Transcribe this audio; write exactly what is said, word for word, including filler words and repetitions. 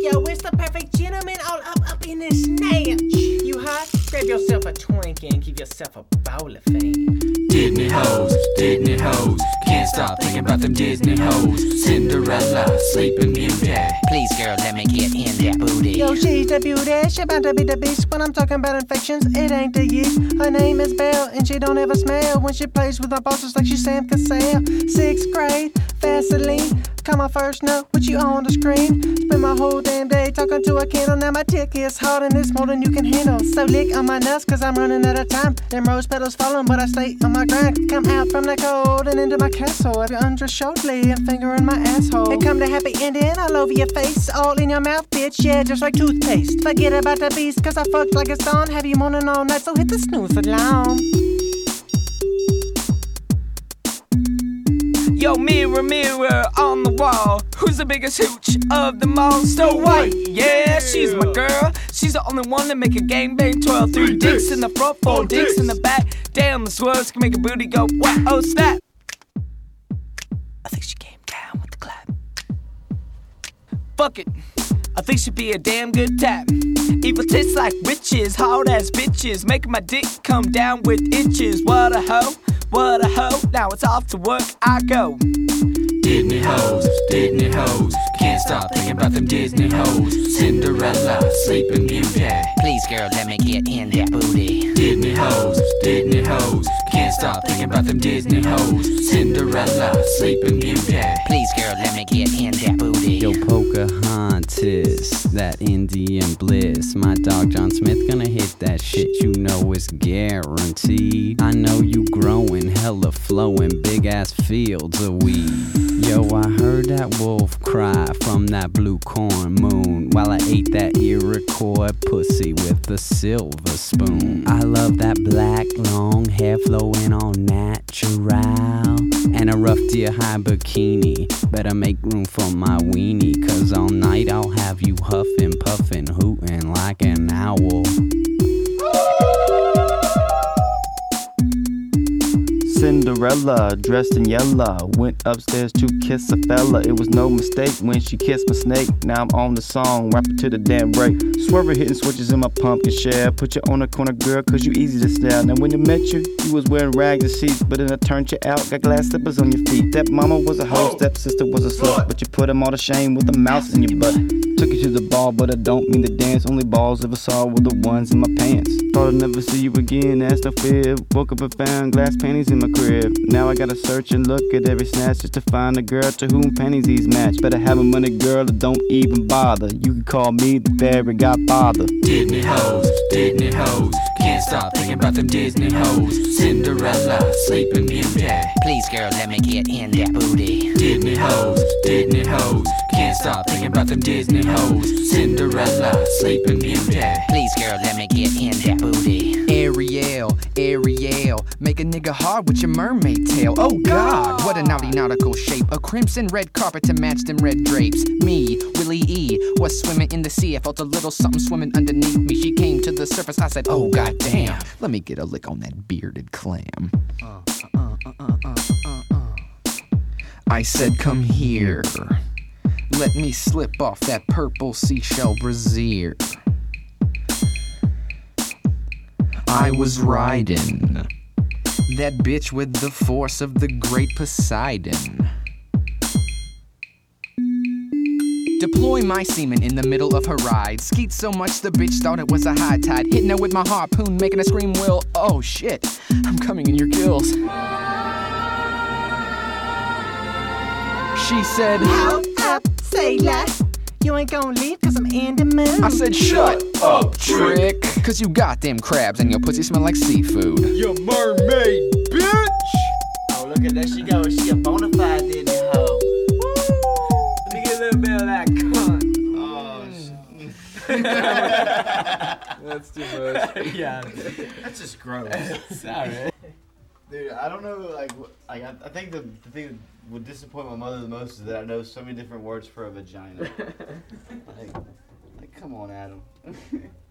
Yo, it's the perfect gentleman all up, up in this snatch. You hot? Grab yourself a twink and give yourself a bowl of fame. Disney hoes, Disney hoes, can't stop thinking about them Disney hoes. Cinderella, Sleeping Beauty. Please, girl, let me get in that booty. Yo, she's the beauty, she about to be the beast. When I'm talking about infections, it ain't the yeast. Her name is Belle, and she don't ever smell. When she plays with my bosses like she's Sam Cassell. Sixth grade, Vaseline, call my first note, put you on the screen. Spend my whole damn day talking to a candle. Now my dick is hard and it's more than you can handle. So lick on my nuts, cause I'm running out of time. Them rose petals falling, but I stay on my grind. Come out from the cold and into my castle. If you're undressed shortly and finger in my asshole. And come to happy ending all over your face, all in your mouth, bitch, yeah, just like toothpaste. Forget about the beast, cause I fucked like it's dawn. Have you moaning all night, so hit the snooze alarm. Yo, mirror, mirror on the wall, who's the biggest hooch of them all? Snow White, yeah, she's my girl. She's the only one that make a gangbang twirl. Three dicks in the front, four dicks in the back. Damn, the swerves can make a booty go, what, oh, snap. I think she came down with the clap. Fuck it, I think she'd be a damn good tap. Evil tits like witches, hard ass bitches, making my dick come down with itches. What a hoe, what a hoe, now it's off to work I go. Disney hoes, Disney hoes, can't stop thinking about them Disney hoes. Cinderella, Sleeping Beauty. Please, girl, let me get in that booty. Disney hoes, Disney hoes, can't stop thinking about them Disney hoes. Cinderella, Sleeping Beauty. Please, girl, let me get in that booty. Yo, Pocahontas, that Indian bliss. My dog John Smith gonna hit that shit, you know it's guaranteed. I know you growing, hella flowing, big ass fields of weed. Yo, I heard that wolf cry from that blue corn moon while I ate that Iroquois pussy with a silver spoon. I love that black long hair flowing all natural and a rough deer high bikini. Better make room for my weenie, cause all night I'll have you huffing, puffing, hooting like an owl. Cinderella, dressed in yellow, went upstairs to kiss a fella. It was no mistake when she kissed my snake. Now I'm on the song, rapping to the damn break. Swerving, hitting switches in my pumpkin shell. Put you on the corner, girl, cause you easy to style. Now when I met you, you was wearing rags and sheets, but then I turned you out, got glass slippers on your feet. That mama was a hoe, stepsister was a slut, but you put them all to shame with a mouse in your butt. Took you to the ball, but I don't mean the dance. Only balls ever saw were the ones in my pants. Thought I'd never see you again, that's no fear. Woke up and found glass panties in my crib. Now I gotta search and look at every snatch just to find a girl to whom panties these match. Better have a money girl that don't even bother. You can call me the fairy godfather. Disney hoes, Disney hoes, can't stop thinking about them Disney hoes. Cinderella, Sleeping Beauty. Please, girl, let me get in that booty. Disney hoes, Disney hoes, can't stop thinking about them Disney hoes. Cinderella, Sleeping Beauty. Please, girl, let me get in that booty. Ariel, Ariel, make a nigga hard with your mermaid tail. Oh God, what a naughty nautical shape. A crimson red carpet to match them red drapes. Me, Willie E, was swimming in the sea. I felt a little something swimming underneath me. She came to the surface, I said, oh God damn. Let me get a lick on that bearded clam. Uh, uh, uh, uh, uh, uh, uh. I said, come here. Let me slip off that purple seashell brassiere. I was riding that bitch with the force of the great Poseidon. Deploy my semen in the middle of her ride. Skeet so much the bitch thought it was a high tide. Hitting her with my harpoon, making her scream, well, oh shit, I'm coming in your gills. She said, Hold up, sailor. You ain't gon' leave cause I'm in the mood. I said, shut up, trick. Cause you got them crabs and your pussy smell like seafood. You mermaid bitch! Oh, look at there she goes. She a bona fide Disney hoe. Let me get a little bit of that cunt. Oh, That's too much. yeah. That's just gross. Sorry. Dude, I don't know, like, wh- like I, I think the, the thing that would disappoint my mother the most is that I know so many different words for a vagina. like, like, come on, Adam.